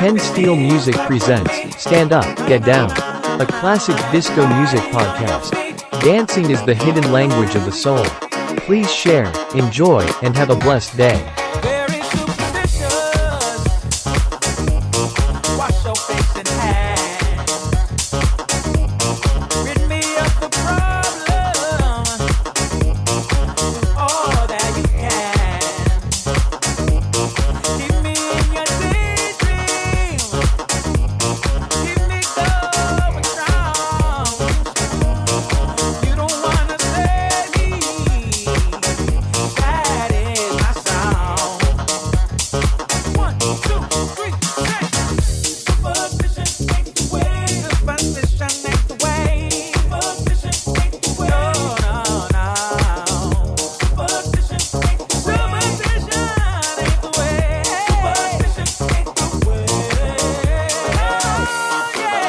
Ken Steele Music presents Stand Up, Get Down, a classic disco music podcast. Dancing is the hidden language of the soul. Please share, enjoy, and have a blessed day. Very superstitious. Wash your face and hands. Rid me of the problem. All that you can. Keep me in your daydream. Keep me going strong. You don't wanna save me. That is my song. 1, 2, 3, 4. Superstition ain't the way. Superstition ain't the way. Superstition ain't the way. No, no, no. Superstition ain't the way. Superstition ain't the way. Superstition ain't the way. Oh, yeah.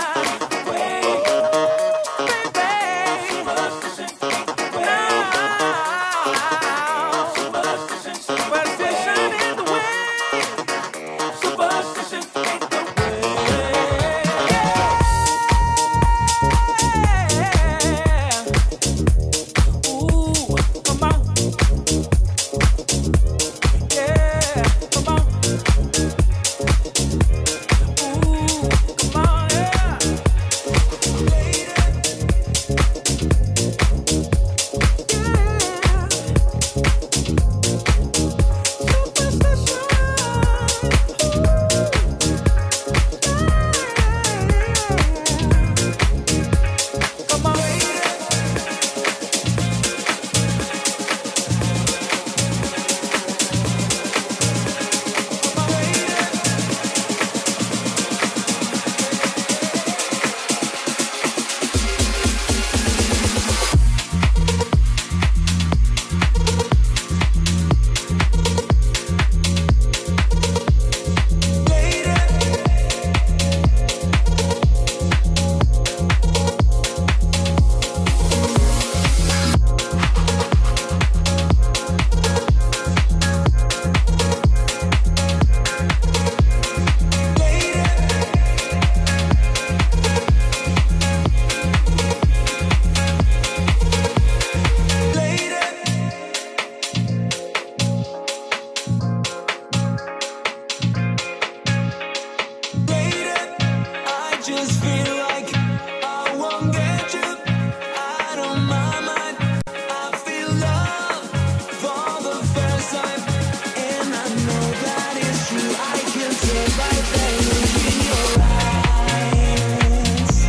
I just feel like I won't get you out of my mind. I feel love for the first time, and I know that it's true. I can tell right there in your eyes.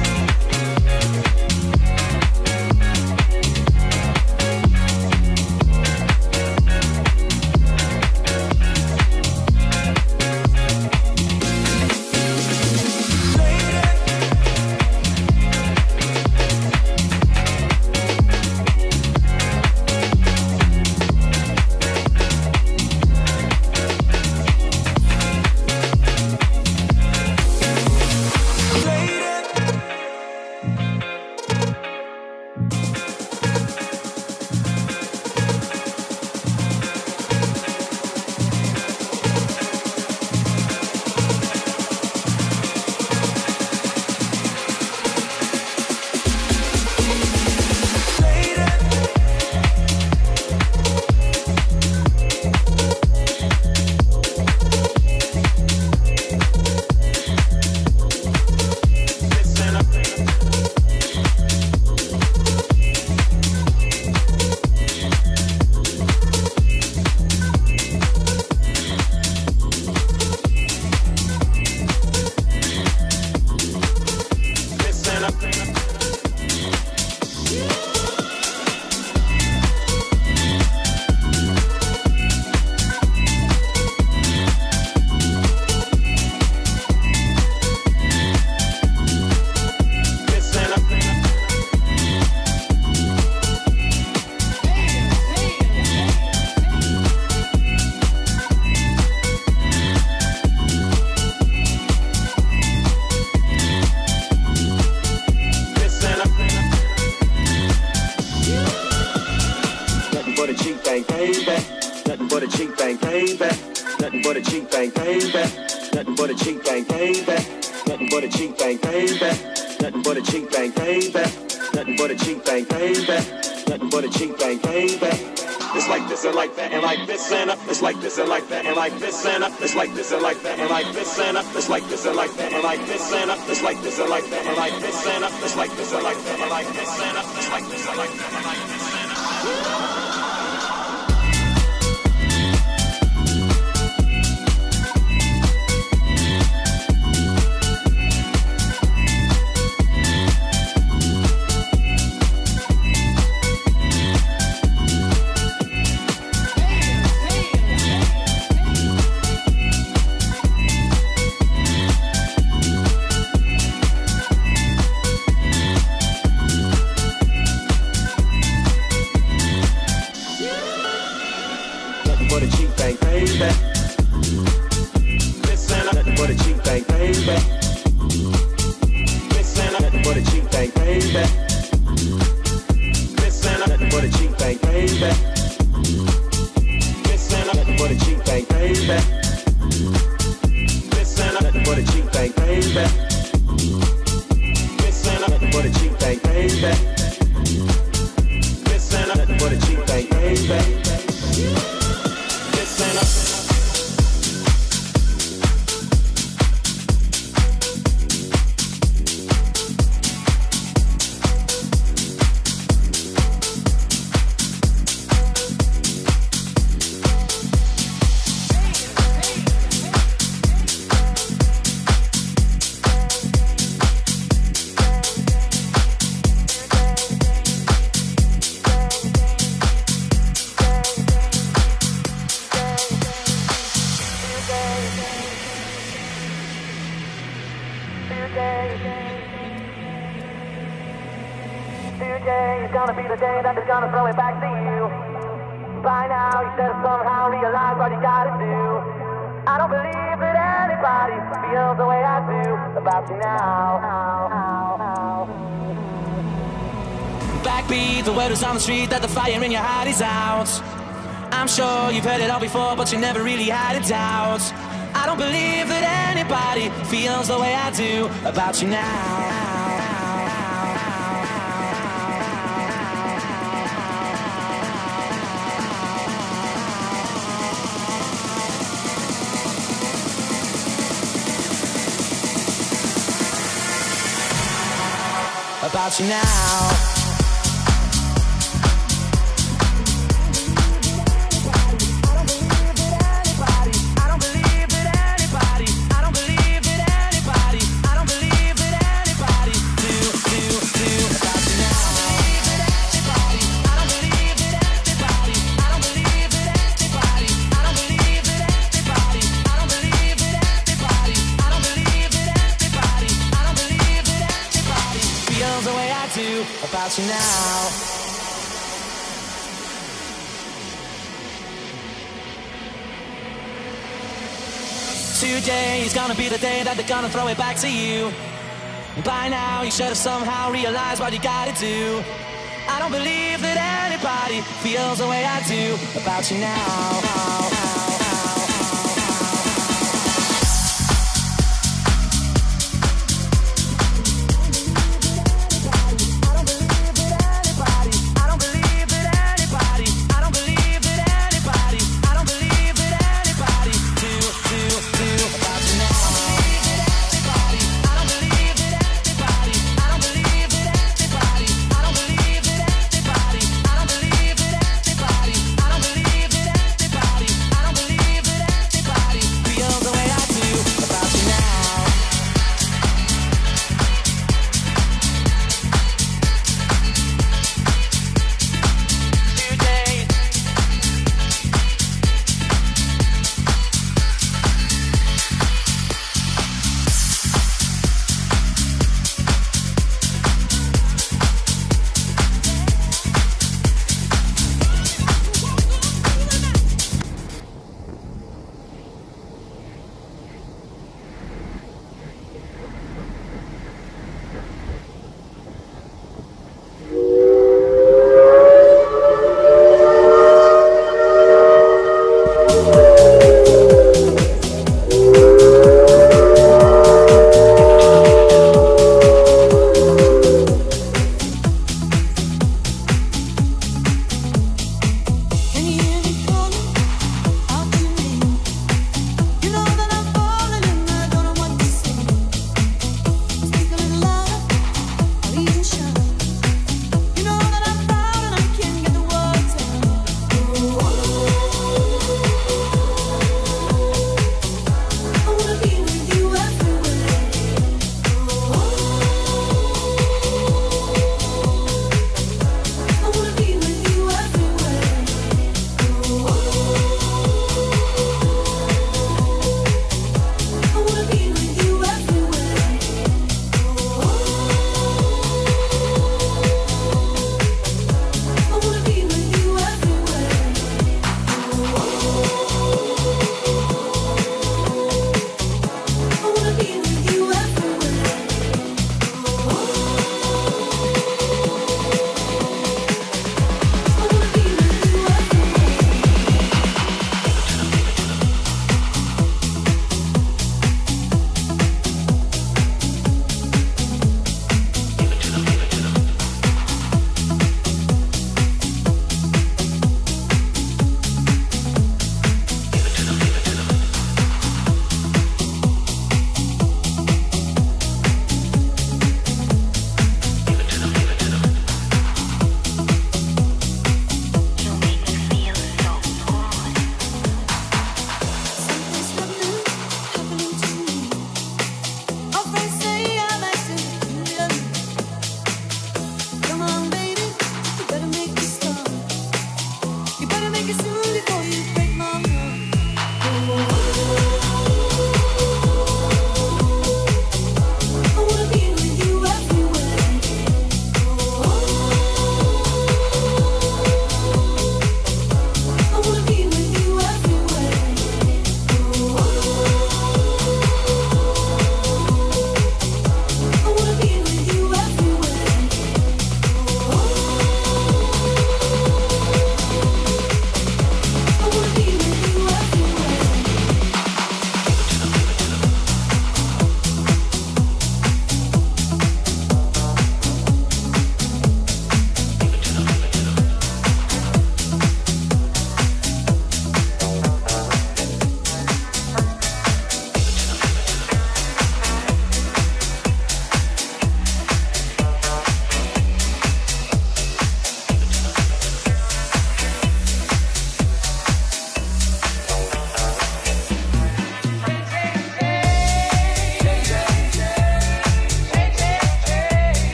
but a cheap thing, baby. Nothing but a cheap thing, baby. Nothing but a cheap thing, baby. Nothing but a cheap thing, baby. Nothing but a cheap thing, baby. Nothing but a cheap thing, baby. It's like this and like that and like this and it's like this and like that and like this and it's like this and like that and like this and it's like this and like that and like this and it's like this and like that and like this and it's like this and like that and like this and it's like this and like that and like this and Today is gonna be the day that is gonna throw it back to you. By now you should have somehow realized what you gotta do. I don't believe that anybody feels the way I do about you now. Backbeat, the word is on the street that the fire in your heart is out. I'm sure you've heard it all before, but you never really had a doubt. I don't believe that anybody feels the way I do about you now. About you now. About you now. Today is gonna be the day that they're gonna throw it back to you. By now you should have somehow realized what you gotta do. I don't believe that anybody feels the way I do about you now.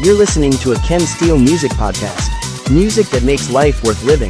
You're listening to a Ken Steele Music Podcast. Music that makes life worth living.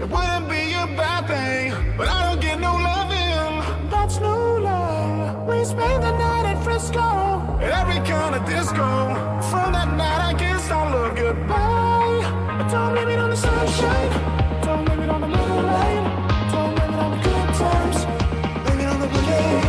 It wouldn't be a bad thing, but I don't get no loving. That's no love. We spend the night at Frisco, at every kind of disco. From that night I guess I'll look goodbye. But don't leave it on the sunshine, don't leave it on the moonlight, don't leave it on the good times, leave it on the bouquet.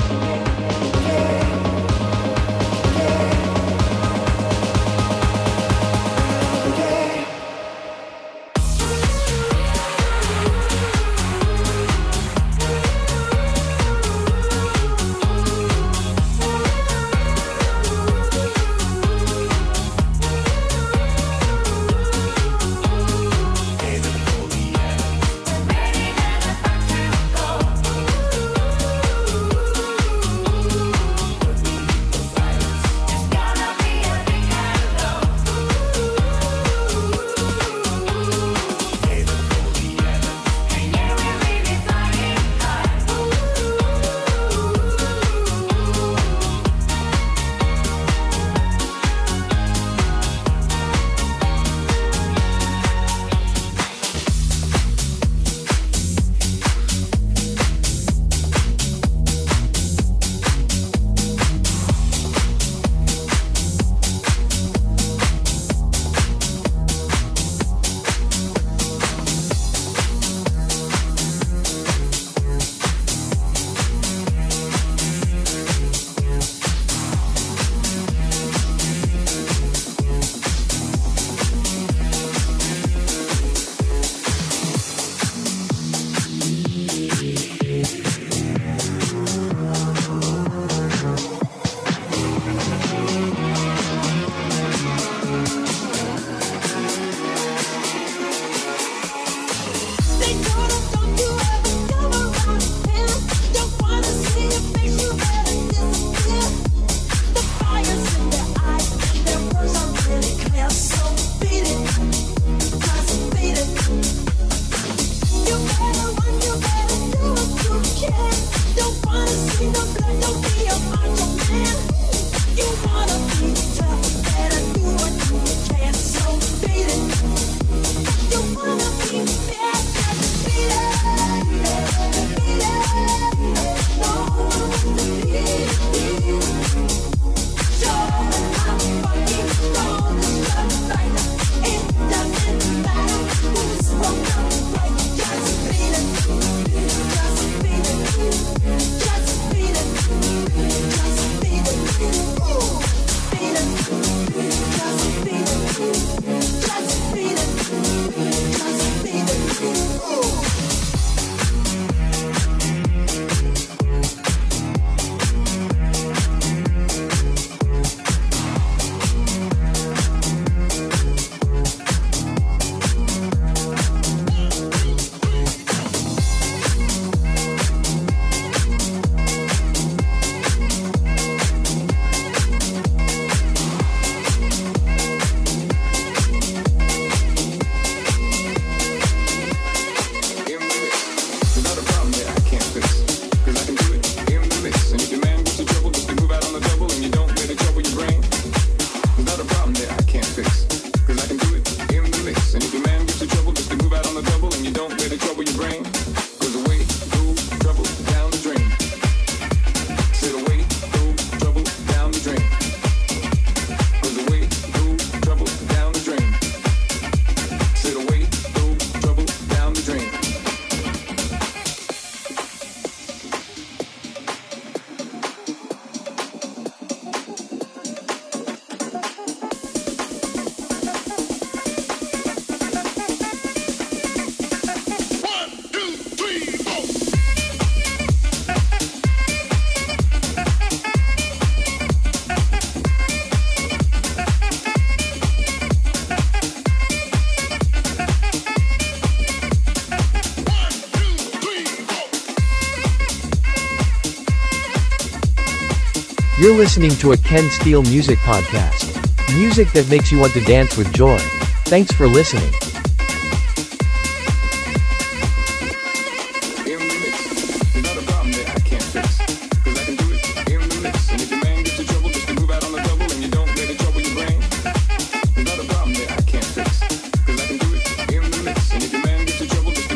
You're listening to a Ken Steele Music Podcast. Music that makes you want to dance with joy. Thanks for listening. Cause I can do it in the mix. And if your man gets in trouble, just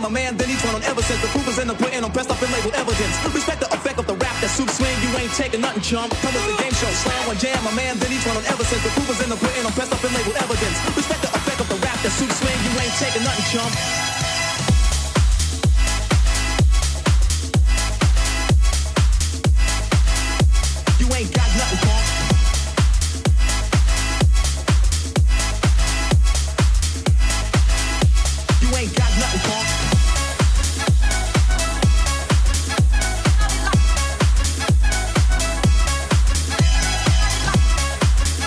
my man, then he's run on ever since. The proof is in the pudding, I'm pressed up and labeled evidence. Respect the effect of the rap, that soup swing, you ain't taking nothing, chump. Come with the game show, slam one jam, my man, then he's run on ever since. The proof is in the pudding, I'm pressed up and labeled evidence. Respect the effect of the rap, that soup swing, you ain't taking nothing, chump. You ain't got nothing, punk. You ain't got nothing, punk.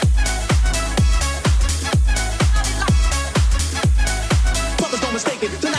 Brothers don't mistake it.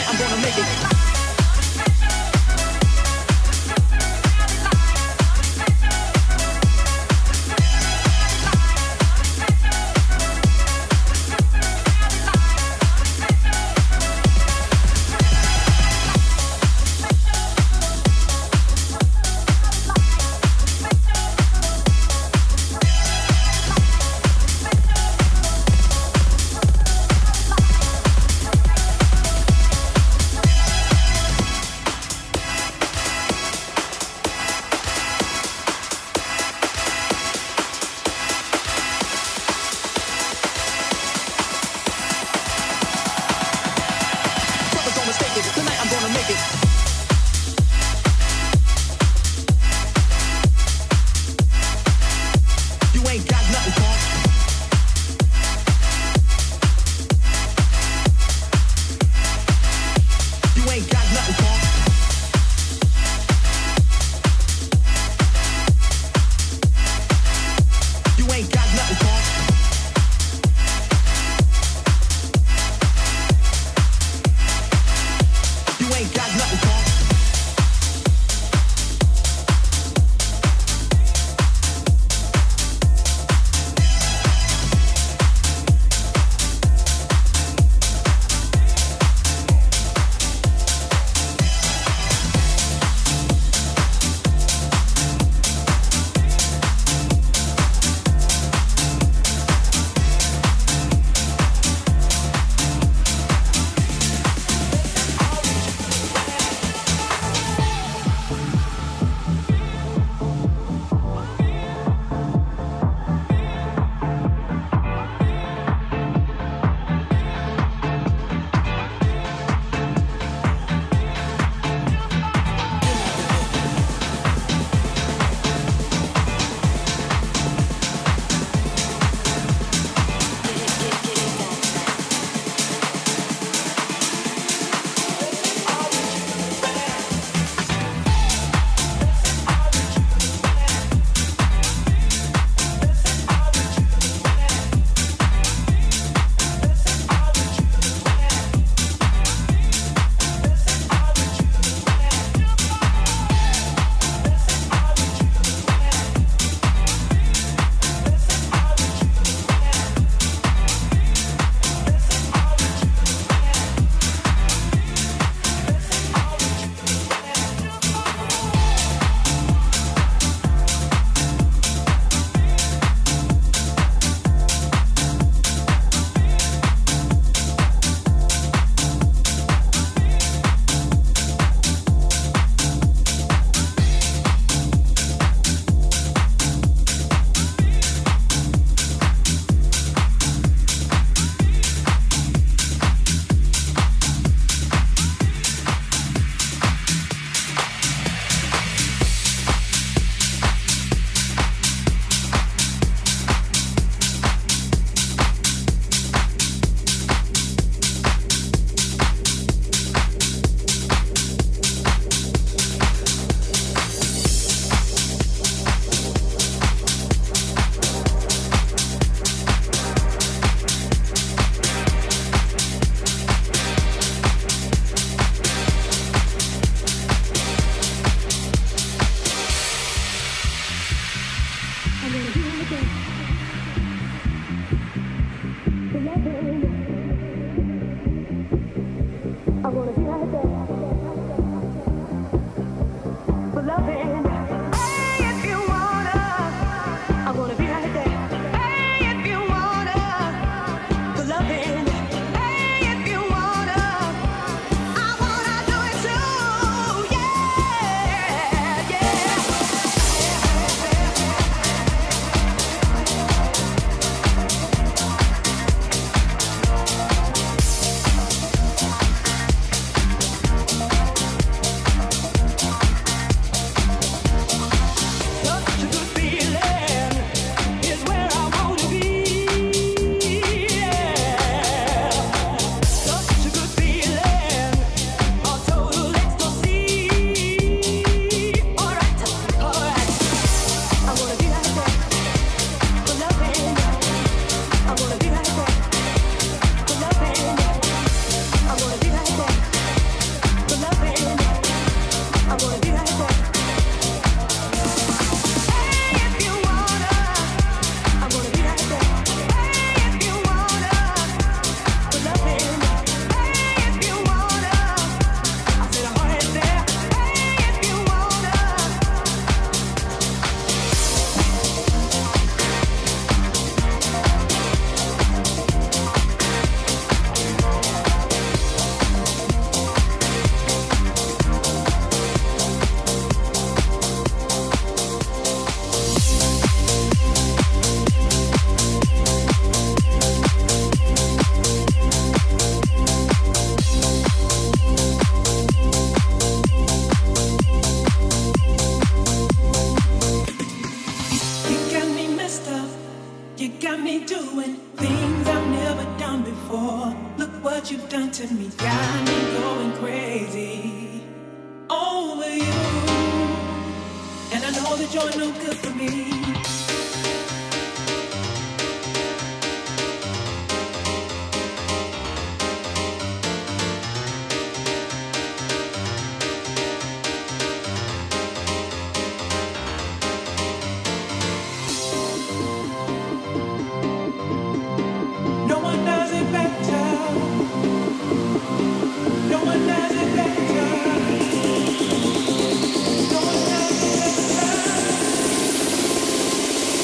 and I know that you're no good for me. No one does it better. No one does it better. No one does it better.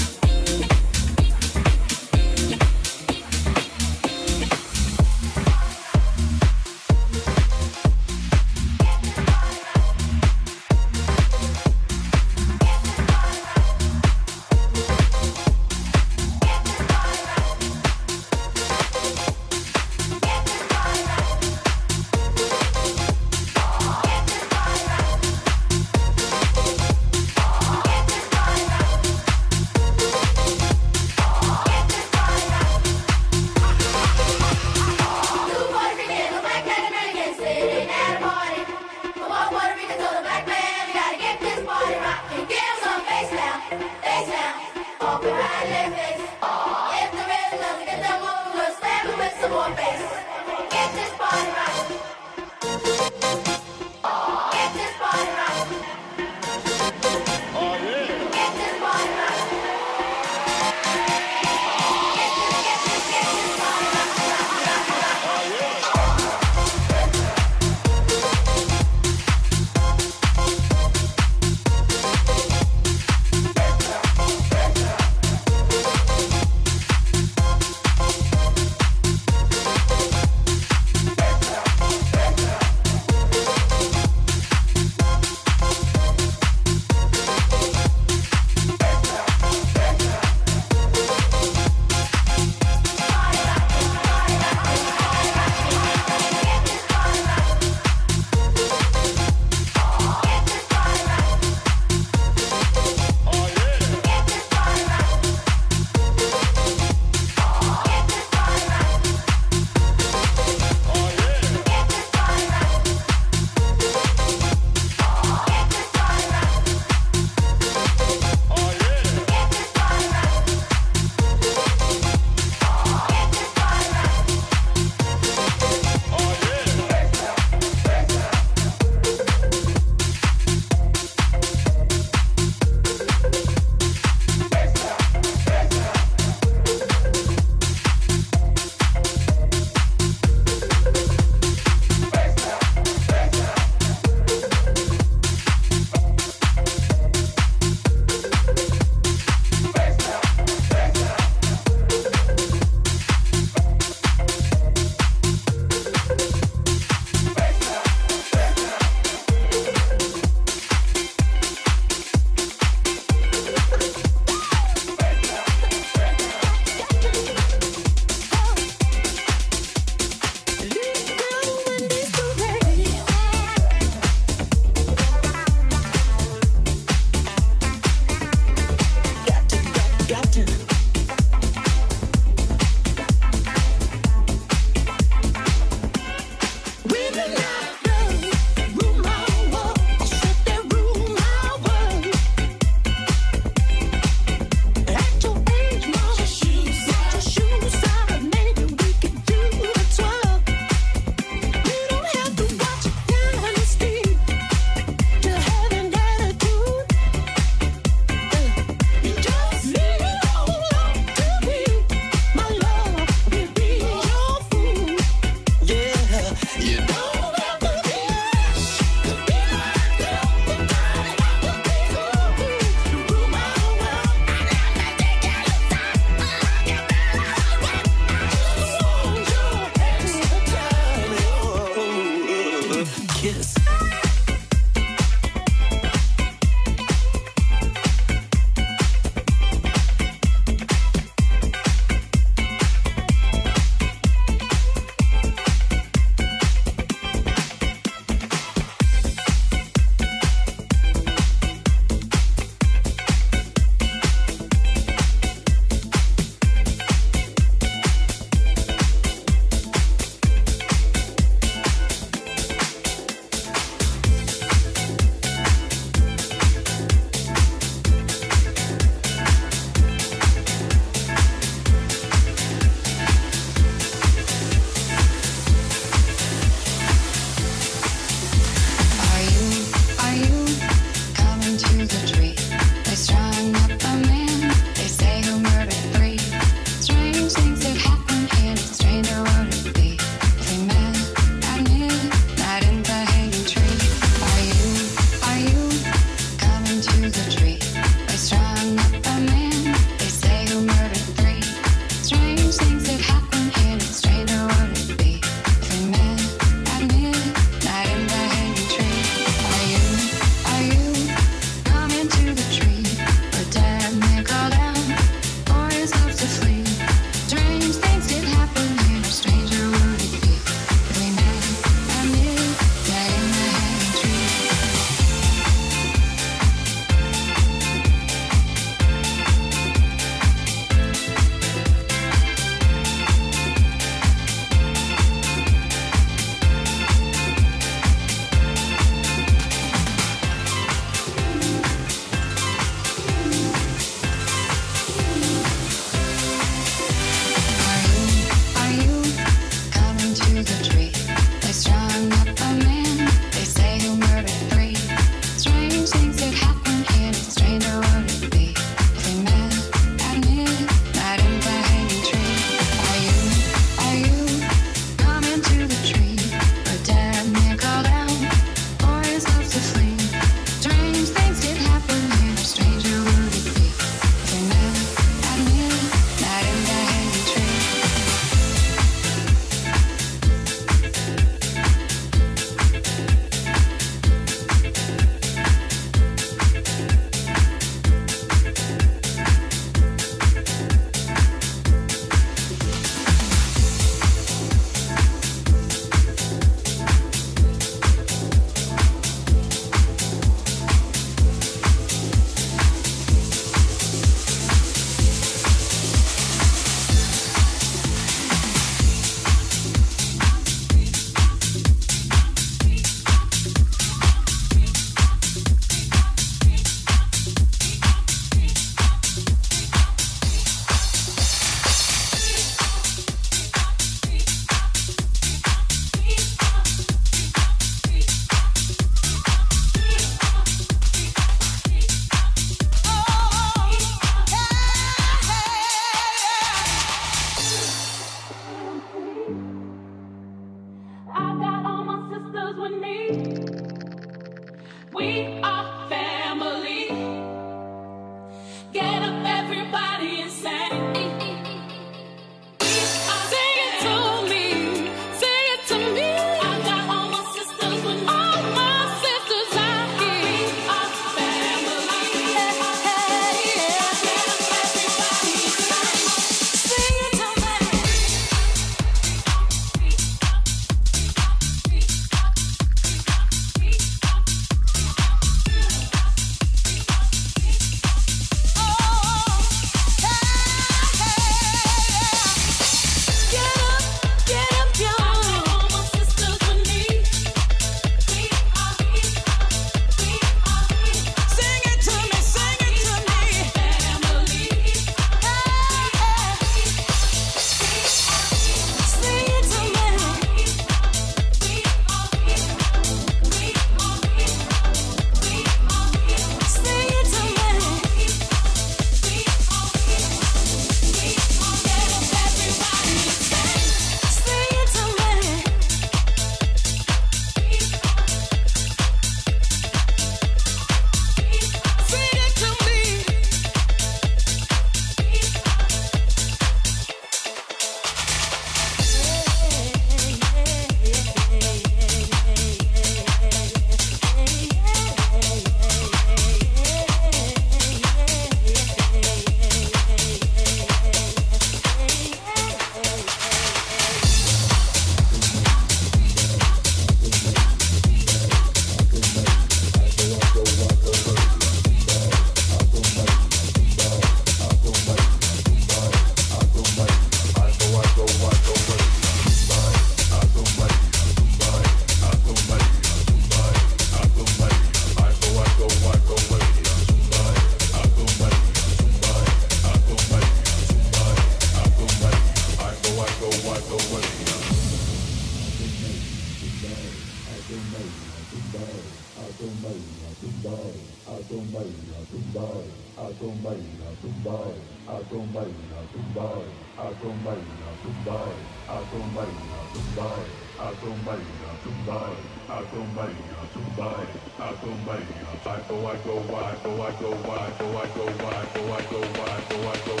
I go wide,